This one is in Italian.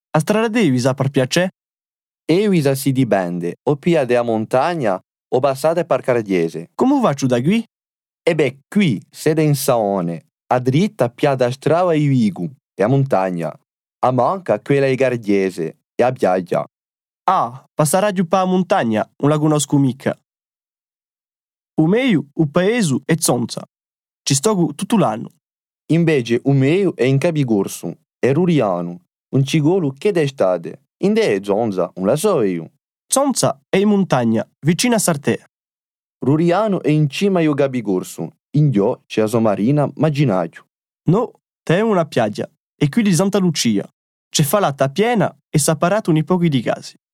A strada devi sa per piacere? Evisa si dipende, o pia della montagna o passate per Cardiese. Come faccio da qui? E beh, qui, sede in Saone, a dritta pia da strada i Vigu, e a montagna. A manca quella di Cardiese, e a piaggia. Ah, passare giù per la montagna, non la conosco mica. O meglio, o paese è Zonza. Ci sto tutto l'anno. Invece, o mio è in Capigursu, è Ruriano, un cigolo che d'estate. Inde è Zonza, non la so io. Zonza è in montagna, vicino a Sartè. Ruriano è in cima io Capigursu, in Dio c'è a Somarina, Magginaggio. No, te è una piaggia, e qui di Santa Lucia. C'è falata piena e s'ha parato un pochi di casi.